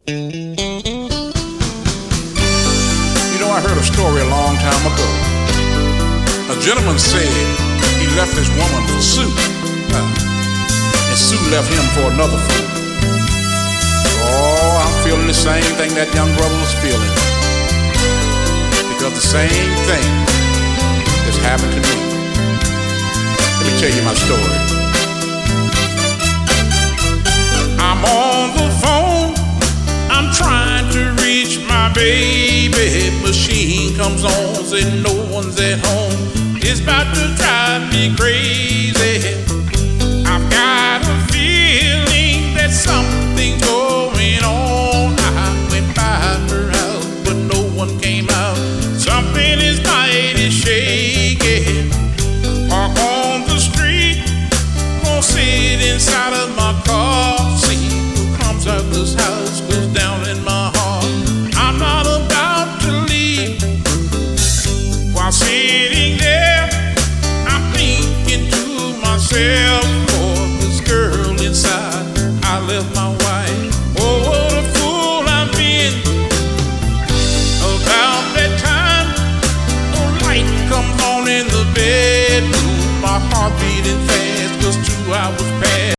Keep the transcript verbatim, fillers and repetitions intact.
You know, I heard a story a long time ago. A gentleman said he left his woman for Sue, uh, and Sue left him for another fool. Oh, I'm feeling the same thing that young brother was feeling, because the same thing has happened to me. Let me tell you my story. I'm on the phone, I'm trying to reach my baby. Machine comes on, says no one's at home. It's about to drive me crazy. I've got a feeling that something's going on. I went by her house, but no one came out. Something is mighty shaky. Park on the street, gonna sit inside of my car. See who comes out this house goes down in my heart. I'm not about to leave. While sitting there, I'm thinking to myself, for this girl inside, I left my wife. Oh, what a fool I've been. About that time, the light comes on in the bedroom. My heart beating fast, 'cause two hours passed.